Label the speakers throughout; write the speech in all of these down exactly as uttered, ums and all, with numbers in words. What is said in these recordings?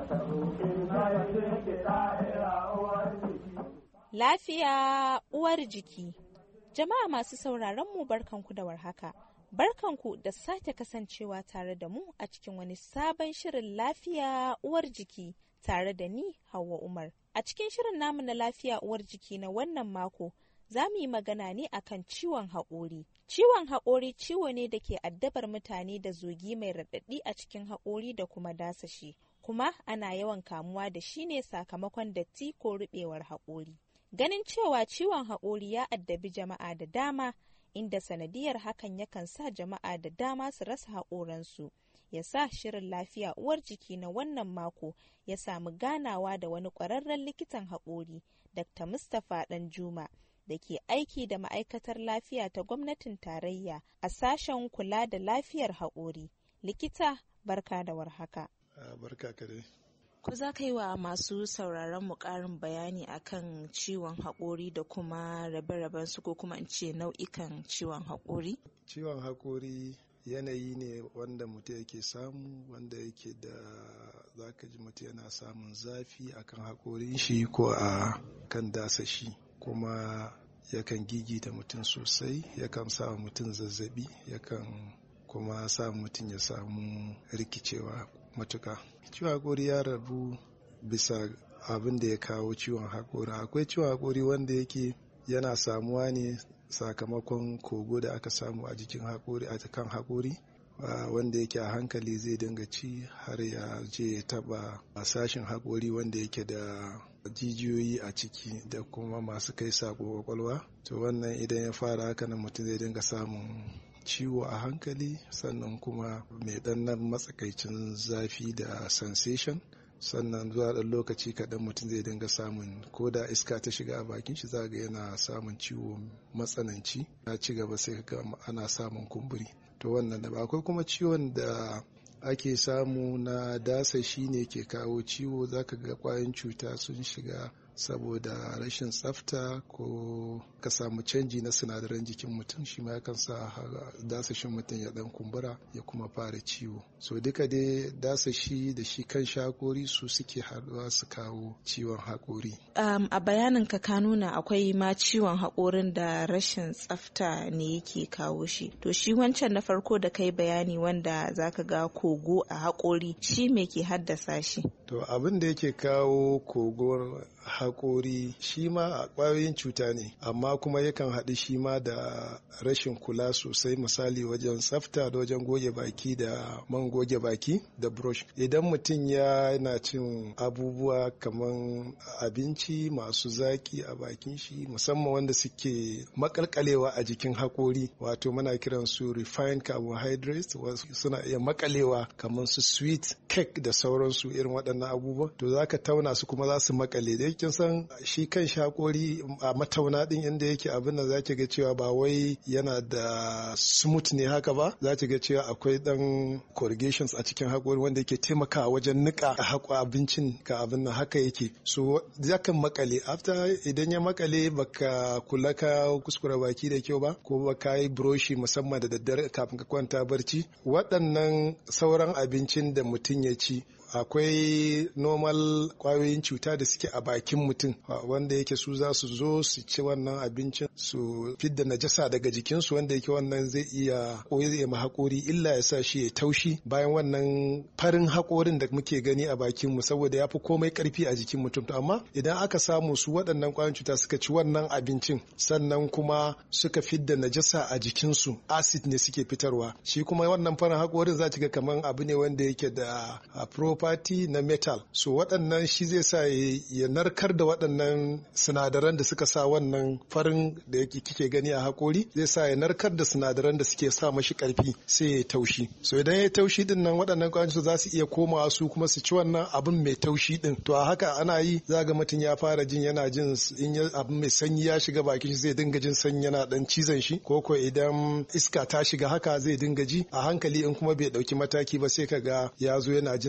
Speaker 1: Lafiya uwar jiki. Jama'a masu sauraron mu barkanku da warhaka. Barkanku da sake kasancewa tare da mu a cikin wani sabon shirin lafiya uwar jiki tare da ni Hauwa Umar. A cikin shirin namu na lafiya uwar jiki na wannan mako, za mu yi magana ne akan ciwon haƙori. Ciwon haƙori ciwo ne da ke addabar mutane da zogi mai raɗaɗi a cikin haƙori da kuma dasashi, kuma ana yawan kamuwa da shi ne sakamakon datti ko ruɓewar haƙori. Ganin cewa ciwon haƙori ya addabi jama'a da dama, inda sanadiyar hakan yakan sa jama'a da dama su rasa haƙoransu, ya sa shirin lafiya uwar jiki na wannan mako ya samu ganawa da wani ƙwararren likitan haƙori, Dakta Mustapha Ɗanjuma, da ke aiki da ma'aikatar lafiya ta gwamnatin tarayya a sashen kula da lafiyar haƙori. Likita, barka da warhaka.
Speaker 2: Uh, barka ka dai.
Speaker 1: Ko za ka yi wa masu sauraron mu ƙarin bayani akan ciwon haƙori da kuma rabe-raben su, ko kuma in ce nau'ikan ciwon haƙori?
Speaker 2: Ciwon haƙori yanayi ne wanda mutum yake samu, wanda yake da zaka ji mutum yana samun zafi akan haƙorin shi ko a kan dasa shi, kuma yakan gigita mutum sosai, yakan sa mutum zazzabi, yakan kuma sa mutum ya samu rikicewa matuka. Ciwon haƙori ya rabu bisa abin da ya kawo ciwon haƙori. Akwai ciwon haƙori wanda yake yana samuwa ne sakamakon kogo da aka samu a jikin haƙori, a kan haƙori, wanda yake a hankali zai dinga ci har ya je ya taba sashin haƙori wanda yake da jijiyoyi a ciki da kuma masu kai sako kwakwalwa. To wannan idan ya fara haka nan mutum zai dinga samun ciwo a hankali, sannan kuma mai ɗannan matsakaicin zafi da sensation, sannan zuwa ɗan lokaci kaɗan mutum zai dinga samun, ko da iska ta shiga a bakin shi zaga yana samun ciwo matsananci, ya ci gaba sai ga ana samun kumburi. To wannan da akwai kuma ciwon da ake samu na dasa shi ne ke kawo ciwo, zaka ga ƙwayoyin cuta sun shiga saboda rashin tsafta ko ka samu canji na sinadaran jikin mutum, shi ma yakan sa dasashin mutum ya dan kumbura ya kuma fara ciwo. So duka dai dasashi da shi kan haƙori su suke haɗuwa su kawo ciwon haƙori.
Speaker 1: Um, a bayanin ka ka nuna akwai ma ciwon haƙorin da rashin tsafta ne yake kawo shi. To shi wancan na farko da kai bayani wanda zaka ga kogo a haƙori, shi me ke haddasa shi?
Speaker 2: To abin da yake kawo kogon haƙori shi ma a ƙwayoyin cuta ne, amma kuma yakan haɗu shi ma da rashin kula sosai, misali wajen tsafta da wajen goge baki da man goge baki da brush. Idan mutum ya yana cin abubuwa kaman abinci masu zaki a bakin shi, musamman wanda suke makalkalewa a jikin haƙori, wato muna kiran su refined carbohydrates, suna iya makalewa kaman su sweet cake da sauransu, irin waɗannan abubuwa, to zaka tauna su kuma za su makale. Da kin san shi kan shakori a matauna din inda yake abin da zaki ga cewa ba wai yana da smooth ne haka ba, zaki ga cewa akwai dan corrugations a cikin hakori wanda yake taimakawa wajen nika haƙo abincin ka, abin nan haka yake. So zakan makale, after idan ya makale baka kula ka kuskura baki da kyau ba, ko baka yi broshi musamman da daddare kafin ka kwanta barci, waɗannan sauran abincin da mutum ya ci, akwai normal kwayoyin cuta da suke a bakin mutum wanda yake su za su zo su ci wannan abincin su fidda najasa daga jikinsu, wanda yake wannan zai iya koyi ma haƙori illa, ya sa shi ya taushi. Bayan wannan farin haƙorin da muke gani a bakin mu, saboda ya fi komai ƙarfi a jikin mutum. To amma idan aka samu su waɗannan kwayoyin cuta suka ci wannan abincin, sannan kuma suka fidda najasa a jikinsu, acid ne suke fitarwa, shi kuma wannan farin haƙorin za ki ga kaman abu ne wanda yake da property na metal. So waɗannan shi zai sa ya narkar da waɗannan sinadaran da suka sa wannan farin da yake kike gani a haƙori, zai sa ya narkar da sinadaran da suke sa mashi ƙarfi, sai ya taushi. So idan ya taushi din nan, waɗannan ƙwayoyin za su iya komawa su kuma su ci wannan abin mai taushi din. To a haka ana yi, za ga mutum ya fara jin yana jin in abin mai sanyi ya shiga bakin shi, zai dinga jin sanyi yana dan cizon shi, ko ko idan iska ta shiga haka zai dinga ji a hankali. In kuma bai ɗauki mataki ba, sai ka ga ya zo yana jin zafi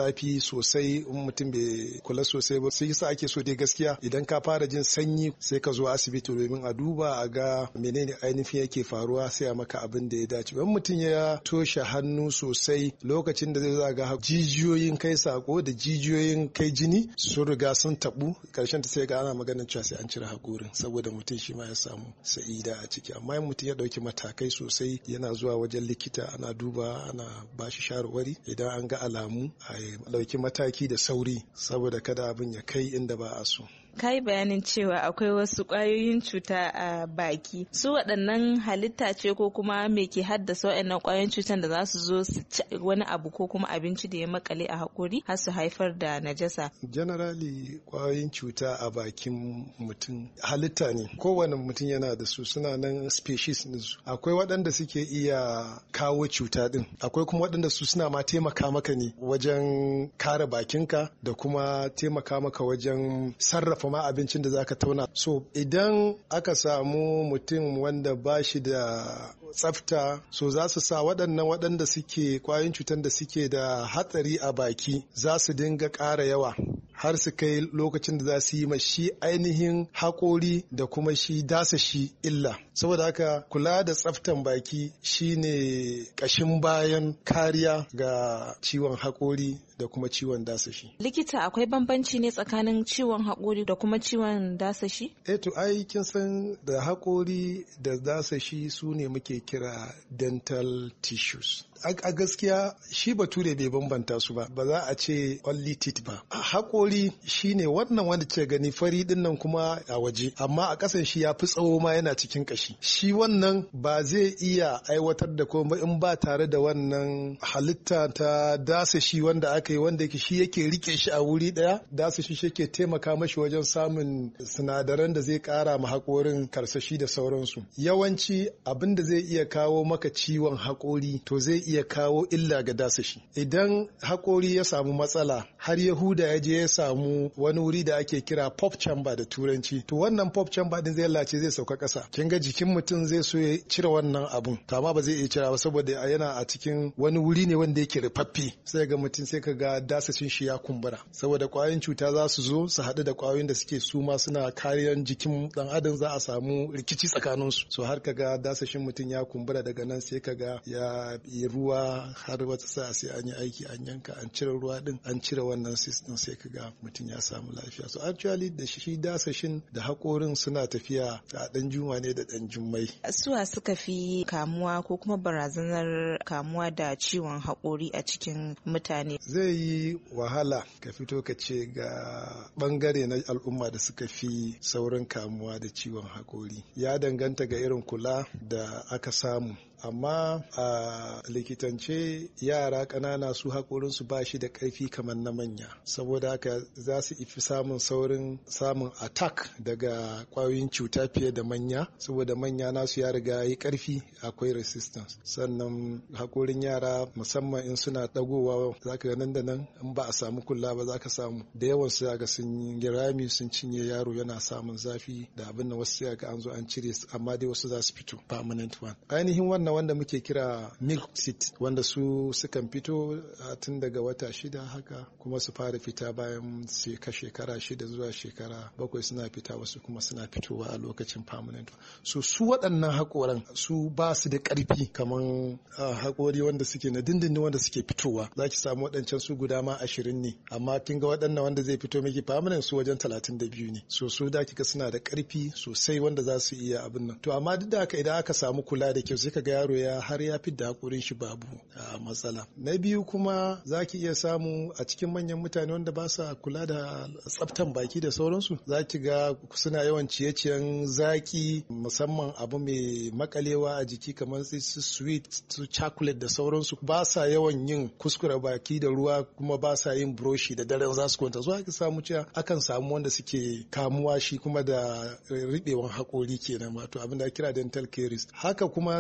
Speaker 2: zafi sosai in mutum bai kula sosai ba. Sai yasa ake so dai gaskiya idan ka fara jin sanyi sai ka zo asibiti domin a duba a ga menene ainihin yake faruwa sai a maka abin da ya dace. In mutum ya toshe hannu sosai lokacin da zai zaga jijiyoyin kai sako da jijiyoyin kai jini sun riga sun tabu, karshen ta sai ga ana maganin cewa sai an cire hakorin saboda mutum shi ma ya samu sa'ida a ciki. Amma in mutum ya dauki matakai sosai yana zuwa wajen likita ana duba ana bashi shawarwari idan an ga alamu a dauki mataki da sauri saboda kada abin ya kai inda ba a so.
Speaker 1: Ka yi bayanin cewa akwai wasu ƙwayoyin cuta a baki. Su waɗannan halitta ce ko kuma me ke haddasa waɗannan ƙwayoyin cutan da za su zo su ci wani abu ko kuma abinci da ya makale a haƙori har su haifar da najasa?
Speaker 2: Generally ƙwayoyin cuta a bakin mutum halitta ne. Kowane mutum yana da su, suna nan species ɗinsu. Akwai waɗanda suke iya kawo cuta ɗin. Akwai kuma waɗanda su suna ma taimaka maka ne wajen kare bakinka da kuma taimaka maka wajen sarrafa ma abincin da zaka tauna. So idan aka samu mutum wanda ba shi da tsafta, so za su sa waɗannan waɗanda suke ƙwayoyin cutar da suke da hatsari a baki za su dinga ƙara yawa har su kai lokacin da za su yi ma shi ainihin haƙori da kuma shi dasa shi illa. Saboda haka kula da tsaftan baki shine ƙashin bayan kariya ga ciwon haƙori da kuma ciwon dasashi.
Speaker 1: Likita, akwai bambanci ne tsakanin ciwon haƙori da kuma ciwon dasashi?
Speaker 2: Eh to ai kin san da haƙori da dasashi su ne muke kira dental tissues. A gaskiya shi bature bai bambanta su ba, ba za a ce only teeth ba. A haƙori shine wannan wanda ke gani fari din nan kuma a waje, amma a ƙasan shi ya fi tsawo ma yana cikin ƙashi. Shi wannan ba zai iya aiwatar da komai in ba tare da wannan halitta ta dasa shi wanda aka yi, wanda shi yake rike shi a wuri ɗaya. Dasa shi yake taimaka mashi wajen samun sinadaran da zai ƙara ma haƙorin karsashi da sauransu. Yawanci abin da zai iya kawo maka ciwon haƙori to zai iya kawo illa ga dasashi. Idan haƙori ya samu matsala har Yahuda ya je ya samu wani wuri da ake kira pop chamber da turanci, to wannan pop chamber din zai lace zai sauka ƙasa. Kin ga jikin mutum zai so ya cire wannan abun, to amma ba zai iya cira ba saboda yana a cikin wani wuri ne wanda yake rufaffe. Sai ga mutum sai ka ga dasashin shi ya kumbura saboda ƙwayoyin cuta za su zo su haɗu da ƙwayoyin da suke suma suna kariyan jikin ɗan adam, za a samu rikici tsakaninsu. So har ka ga dasashin mutum ya kumbura, daga nan sai ka ga ya yi ruwa har wata sa'a sai an yi aiki an yanka an cire ruwa din an cire wannan system sai ka ga mutum ya samu lafiya. So actually da shi dasashin da haƙorin suna tafiya a ɗan juma ne da ɗan jummai.
Speaker 1: Suwa suka fi kamuwa ko kuma barazanar kamuwa da ciwon haƙori a cikin mutane?
Speaker 2: Zai yi wahala ka fito ka ce ga ɓangare na al'umma da suka fi saurin kamuwa da ciwon haƙori. Ya danganta ga irin kula da aka samu. Amma a likitance yara ƙanana su haƙorinsu ba shi da ƙarfi kamar na manya, saboda haka za su ifi samun saurin samun attack daga ƙwayoyin cuta fiye da manya, saboda manya nasu ya riga yi ƙarfi, akwai resistance. Sannan haƙorin yara musamman in suna ɗagowa za ka ga nan da nan in ba a samu kula ba za ka samu da yawan su ga sun yi rami sun cinye, yaro yana samun zafi da abin da wasu ga an zo an cire, amma dai wasu za su fito permanent one. Ainihin wannan wanda muke kira milk teeth wanda su sukan fito tun daga wata shida haka kuma su fara fita bayan shekara shida zuwa shekara bakwai suna fita, wasu kuma suna fitowa a lokacin permanent. So su waɗannan haƙoran su ba su da ƙarfi kamar haƙori wanda suke na dindindin wanda suke fitowa. Za ki samu waɗancan su guda ma ashirin ne, amma kin ga waɗannan wanda zai fito miki permanent su wajen talatin da biyu ne. So su da kika suna da ƙarfi sosai wanda za su iya abin nan. To amma duk da haka idan aka samu kula da kyau sai ka ga yaro ya har ya fi da haƙorin shi babu matsala. Na biyu kuma za ki iya samu a cikin manyan mutane wanda ba sa kula da tsaftan baki da sauransu, za ki ga suna yawan ciye-ciyen zaki, musamman abu mai makalewa a jiki kamar su sweet su chocolate da sauransu, ba sa yawan yin kuskure baki da ruwa kuma ba sa yin broshi da daren za su kwanta. Zuwa ki samu cewa akan samu wanda suke kamuwa shi kuma da riɓewan haƙori kenan, wato abin da kira dental caries. Haka kuma in kika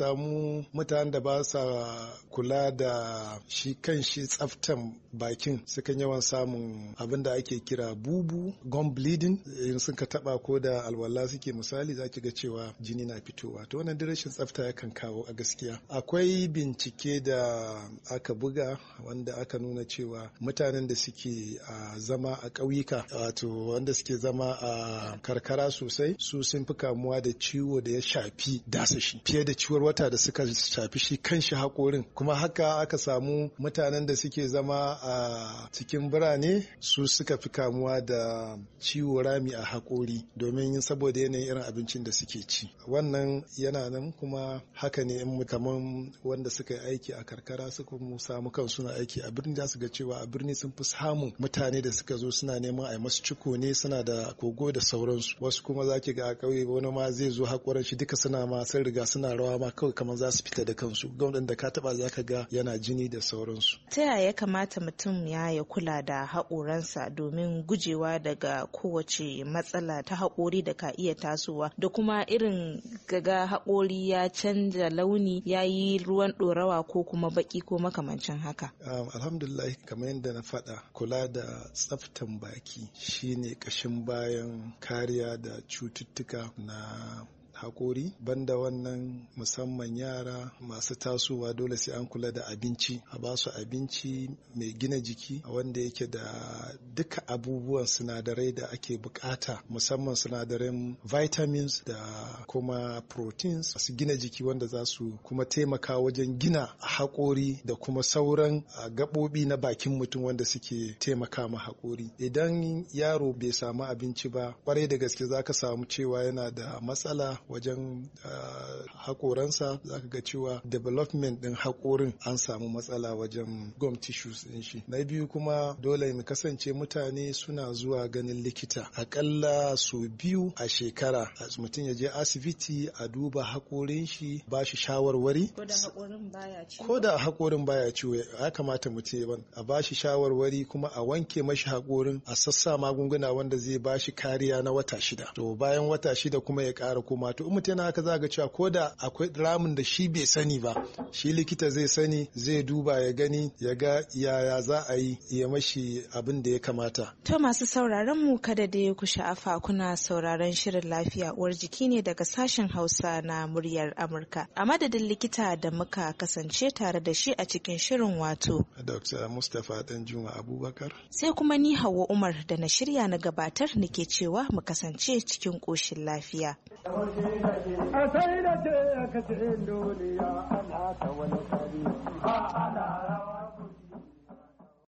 Speaker 2: samu mutanen da ba sa kula da shi kan shi tsaftan bakin sukan yawan samun abin da ake kira bubu, gum bleeding, in suka taba ko da alwala suke misali zaki ga cewa jini na fitowa. To wannan rashin tsafta yakan kawo a gaskiya. Akwai bincike da aka buga wanda aka nuna cewa mutanen da suke a zama a ƙauyuka, wato wanda suke zama a karkara sosai, su sun fi kamuwa da ciwo da ya shafi dasashi fiye da ciwon wata da suka shafi shi kanshi haƙorin. Kuma haka aka samu mutanen da suke zama a cikin birane su suka fi kamuwa da ciwo rami a haƙori domin saboda yanayin irin abincin da suke ci. Wannan yana nan kuma haka ne in kaman wanda suka yi aiki a karkara suka samu kan suna aiki a birni za su ga cewa a birni sun fi samun mutane da suka zo suna neman a yi masu ciko ne, suna da kogo da sauransu. Wasu kuma za ki ga a ƙauye wani ma zai zo haƙoran shi duka suna ma sun riga suna rawa ma kawai kamar za su fita da kansu. Gwamnan da ka taba za ka ga yana jini da sauransu.
Speaker 1: Ta yaya ya kamata mutum ya ya kula da haƙoransa domin gujewa daga kowace matsala ta haƙori da ka iya tasowa, da kuma irin gaga haƙori ya canja launi ya yi ruwan ɗorawa ko kuma baƙi ko makamancin haka?
Speaker 2: Um, alhamdulillah, kamar yadda na faɗa, kula da tsaftan baki shine ƙashin bayan kariya da cututtuka na haƙori. Banda wannan, musamman yara masu tasowa dole sai an kula da abinci, a ba su abinci mai gina jiki wanda yake da duka abubuwan sinadarai da ake bukata, musamman sinadaran vitamins da kuma proteins masu gina jiki wanda za su kuma taimaka wajen gina haƙori da kuma sauran gaɓoɓi na bakin mutum wanda suke taimaka ma haƙori. Idan yaro bai samu abinci ba, kwarai da gaske za ka samu cewa yana da matsala wajen haƙoransa. Za ka ga cewa development ɗin haƙorin an samu matsala wajen gum tissues ɗin shi. Na biyu kuma dole mu kasance mutane suna zuwa ganin likita aƙalla sau biyu a shekara. Mutum ya je asibiti a duba haƙorin shi, ba shi shawarwari. Ko da haƙorin baya ciwo ya kamata mutum a ba shi shawarwari, kuma a wanke mashi haƙorin, a sassa magunguna wanda zai ba shi kariya na wata shida. To bayan wata shida kuma ya ƙara koma. To in mutum yana haka za ga cewa ko da akwai ramin da shi bai sani ba, shi likita zai sani, zai duba ya gani, ya ga yaya za a yi ya mashi abin da ya kamata.
Speaker 1: To masu sauraron mu, kada da ku sha'afa, kuna sauraron shirin lafiya uwar jiki ne daga sashen Hausa na muryar Amurka. A madadin likita da muka kasance tare da shi a cikin shirin, wato
Speaker 2: Doctor Mustapha Danjuma Abubakar. Sai
Speaker 1: kuma ni Hauwa Umar da na shirya na gabatar nake cewa mu kasance cikin ƙoshin lafiya.
Speaker 3: A sai da ce ka ce duniya ana ta wani kari, ana rawa.